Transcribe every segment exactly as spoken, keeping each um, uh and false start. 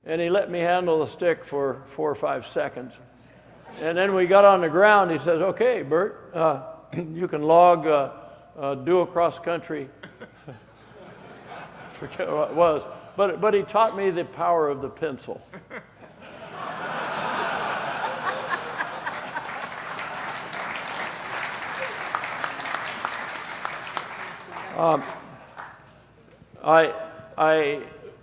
and he let me handle the stick for four or five seconds. And then we got on the ground. He says, "Okay, Bert, uh, you can log uh, uh, do across country." Forget what it was, but but he taught me the power of the pencil. um, I I.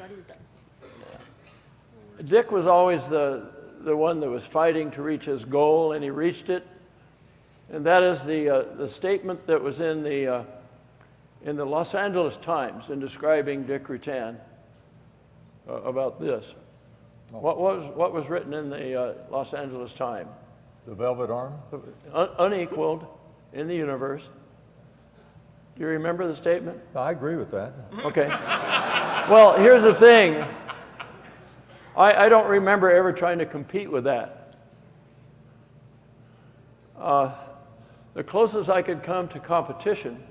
Dick was always the, the one that was fighting to reach his goal, and he reached it. And that is the, uh, the statement that was in the, uh, in the Los Angeles Times in describing Dick Rutan uh, about this. Oh. What, was, what was written in the uh, Los Angeles Times? The Velvet Arm? Un- unequaled in the universe. Do you remember the statement? I agree with that. Okay. Well, here's the thing. I, I don't remember ever trying to compete with that. Uh, the closest I could come to competition,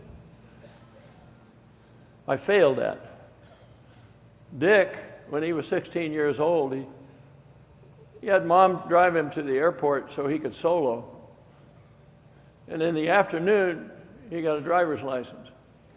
I failed at. Dick, when he was sixteen years old, he, he had Mom drive him to the airport so he could solo. And in the afternoon, he got a driver's license.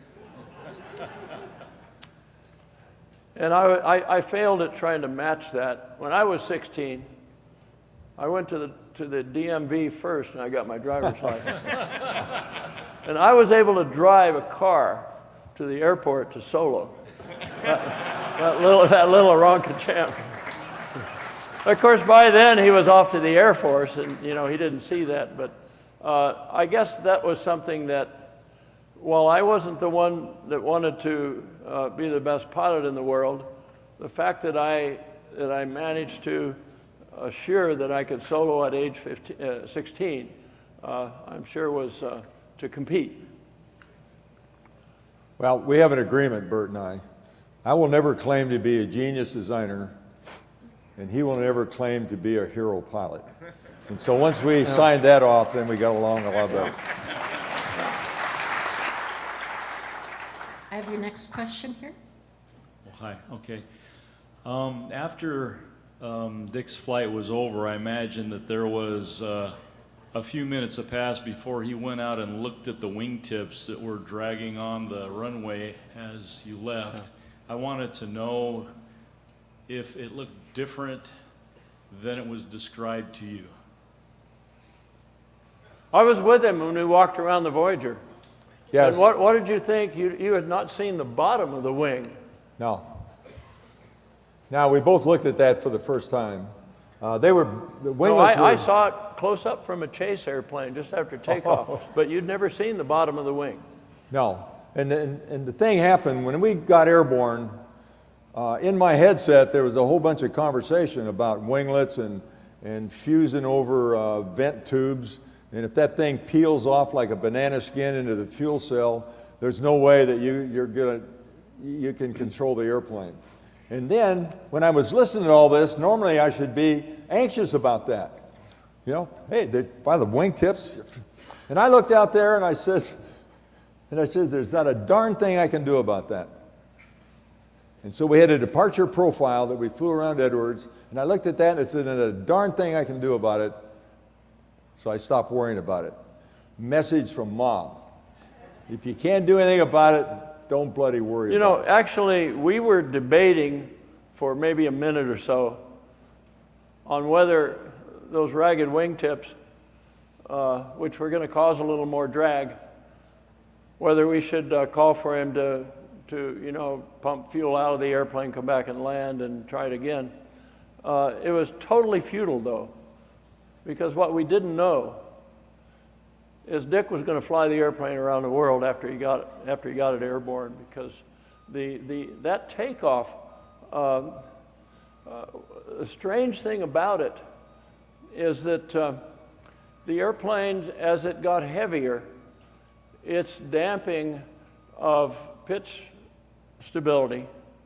And I, I, I failed at trying to match that. When I was sixteen, I went to the, to the D M V first and I got my driver's license. And I was able to drive a car to the airport to solo. That, that little, that little Ronca champ. Of course, by then he was off to the Air Force and, you know, he didn't see that. But uh, I guess that was something that, while I wasn't the one that wanted to uh, be the best pilot in the world, the fact that I, that I managed to assure that I could solo at age fifteen, uh, sixteen, uh, I'm sure was uh, to compete. Well, we have an agreement, Bert and I. I will never claim to be a genius designer, and he will never claim to be a hero pilot. And so once we signed that off, then we got along a lot better. I have your next question here. Well, hi, okay. Um, after um, Dick's flight was over, I imagine that there was uh, a few minutes that passed before he went out and looked at the wingtips that were dragging on the runway as you left. I wanted to know if it looked different than it was described to you. I was with him when we walked around the Voyager. Yes. And what, what did you think? You, you had not seen the bottom of the wing. No. Now, we both looked at that for the first time. Uh, they were, the No, winglets I, I were... saw it close up from a chase airplane just after takeoff, Oh. but you'd never seen the bottom of the wing. No. And, and, and the thing happened, when we got airborne, uh, in my headset, there was a whole bunch of conversation about winglets and, and fusing over uh, vent tubes. And if that thing peels off like a banana skin into the fuel cell, there's no way that you, you're gonna, you can control the airplane. And then, when I was listening to all this, normally I should be anxious about that. You know, hey, they, by the wingtips. And I looked out there and I says, and I said, there's not a darn thing I can do about that. And so we had a departure profile that we flew around Edwards, and I looked at that and I said, there's not a darn thing I can do about it. So I stopped worrying about it. Message from Mom. If you can't do anything about it, don't bloody worry You know, about it. actually, we were debating for maybe a minute or so on whether those ragged wingtips, uh, which were going to cause a little more drag, whether we should uh, call for him to, to, you know, pump fuel out of the airplane, come back and land and try it again. Uh, it was totally futile, though. Because what we didn't know is Dick was going to fly the airplane around the world after he got it, after he got it airborne. Because the the that takeoff, um, uh, the strange thing about it is that uh, the airplane, as it got heavier, its damping of pitch stability,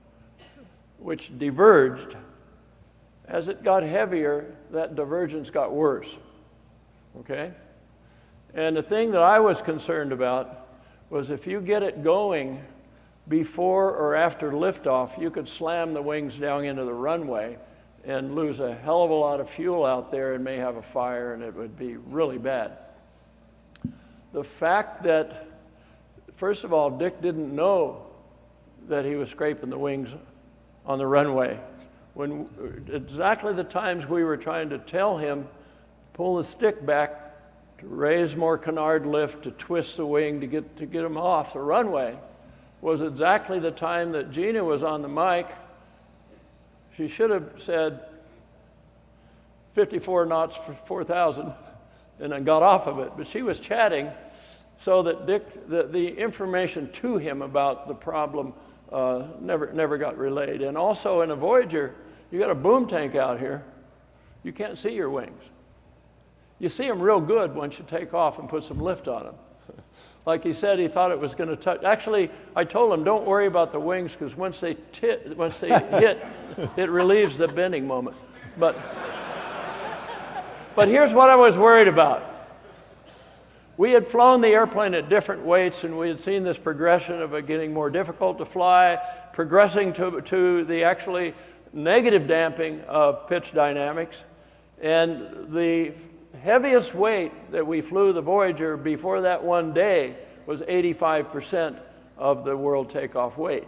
which diverged. As it got heavier, that divergence got worse, okay? And the thing that I was concerned about was if you get it going before or after liftoff, you could slam the wings down into the runway, and lose a hell of a lot of fuel out there and may have a fire, and it would be really bad. The fact that, first of all, Dick didn't know that he was scraping the wings on the runway. When exactly the times we were trying to tell him, pull the stick back, to raise more canard lift, to twist the wing to get to get him off the runway, was exactly the time that Gina was on the mic. She should have said fifty-four knots for four thousand and then got off of it, but she was chatting so that Dick, the, the information to him about the problem uh, never, never got relayed. And also in a Voyager, you got a boom tank out here. You can't see your wings. You see them real good once you take off and put some lift on them. Like he said, he thought it was going to touch. Actually, I told him, don't worry about the wings, because once they tit, once they hit, it relieves the bending moment. But, but here's what I was worried about. We had flown the airplane at different weights, and we had seen this progression of it getting more difficult to fly, progressing to, to the actually negative damping of pitch dynamics. And the heaviest weight that we flew the Voyager before that one day was eighty-five percent of the world takeoff weight.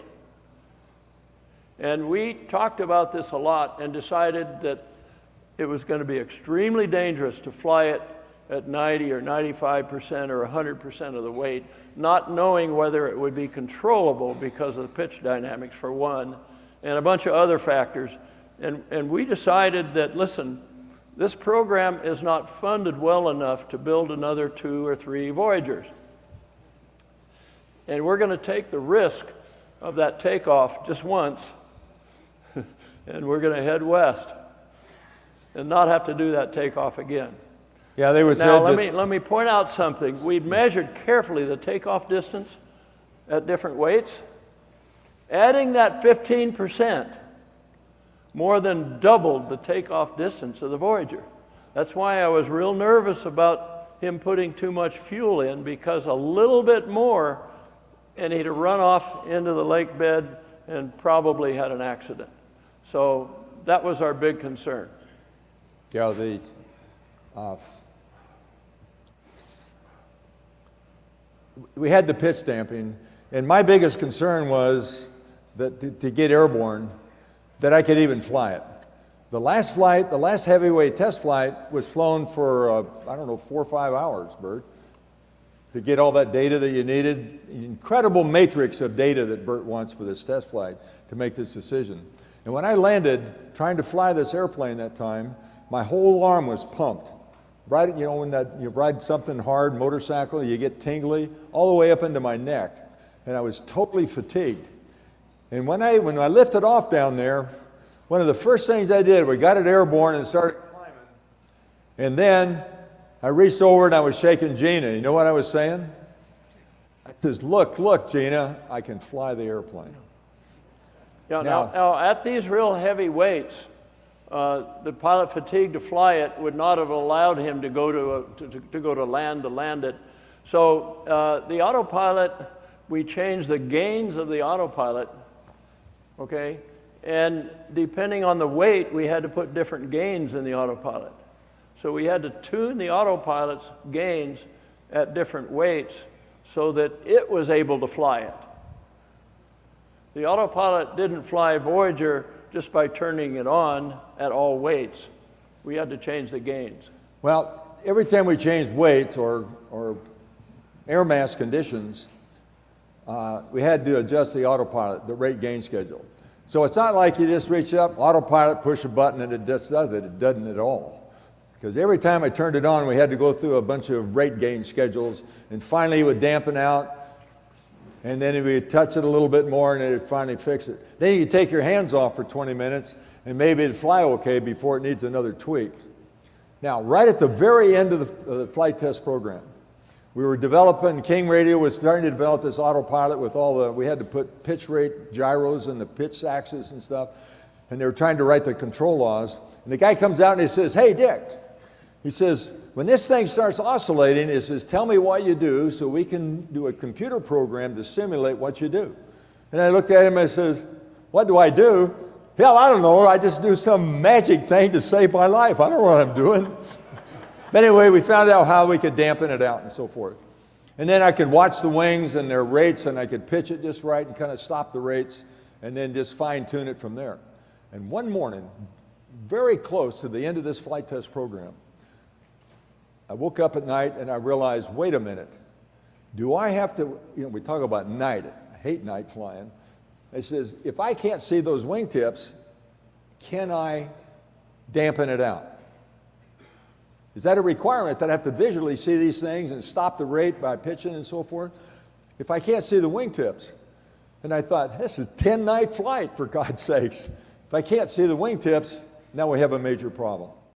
And we talked about this a lot and decided that it was going to be extremely dangerous to fly it at ninety or ninety-five percent or one hundred percent of the weight, not knowing whether it would be controllable because of the pitch dynamics, for one, and a bunch of other factors. And, and we decided that, listen, this program is not funded well enough to build another two or three Voyagers. And we're going to take the risk of that takeoff just once, and we're going to head west and not have to do that takeoff again. Yeah, they would say Now, let that- me, let me point out something. We measured carefully the takeoff distance at different weights. Adding that fifteen percent more than doubled the takeoff distance of the Voyager. That's why I was real nervous about him putting too much fuel in, because a little bit more and he'd have run off into the lake bed and probably had an accident. So that was our big concern. Yeah, the uh, we had the pitch damping, and my biggest concern was that to, to get airborne, that I could even fly it. The last flight, the last heavyweight test flight, was flown for uh, I don't know four or five hours, Bert, to get all that data that you needed. An incredible matrix of data that Bert wants for this test flight to make this decision. And when I landed, trying to fly this airplane that time, my whole arm was pumped. Right, you know, when that you ride something hard, motorcycle, you get tingly all the way up into my neck, and I was totally fatigued. And when I when I lifted off down there, one of the first things I did, we got it airborne and started climbing. And then I reached over and I was shaking Gina. You know what I was saying? I says, "Look, look, Gina, I can fly the airplane." Yeah, Now- now, now, at these real heavy weights, uh, the pilot fatigue to fly it would not have allowed him to go to, a, to, to, to go to land to land it. So uh, the autopilot, we changed the gains of the autopilot, okay? And depending on the weight, we had to put different gains in the autopilot. So we had to tune the autopilot's gains at different weights so that it was able to fly it. The autopilot didn't fly Voyager just by turning it on at all weights. We had to change the gains. Well, every time we changed weights or, or air mass conditions, uh, we had to adjust the autopilot, the rate gain schedule. So it's not like you just reach up, autopilot, push a button, and it just does it. It doesn't at all. Because every time I turned it on, we had to go through a bunch of rate gain schedules, and finally it would dampen out, and then we would touch it a little bit more, and it would finally fix it. Then you could take your hands off for twenty minutes, and maybe it'd fly okay before it needs another tweak. Now, right at the very end of the, of the flight test program, we were developing, King Radio was starting to develop this autopilot with all the, we had to put pitch rate gyros in the pitch axis and stuff, and they were trying to write the control laws. And the guy comes out and he says, "Hey, Dick," he says, "when this thing starts oscillating," he says, "tell me what you do so we can do a computer program to simulate what you do." And I looked at him and I says, "What do I do?" Hell, I don't know. I just do some magic thing to save my life. I don't know what I'm doing. But anyway, we found out how we could dampen it out and so forth. And then I could watch the wings and their rates, and I could pitch it just right and kind of stop the rates, and then just fine-tune it from there. And one morning, very close to the end of this flight test program, I woke up at night and I realized, wait a minute, do I have to, you know, we talk about night, I hate night flying. It says, if I can't see those wingtips, can I dampen it out? Is that a requirement that I have to visually see these things and stop the rate by pitching and so forth? If I can't see the wingtips, and I thought, this is a ten-night flight, for God's sakes. If I can't see the wingtips, now we have a major problem.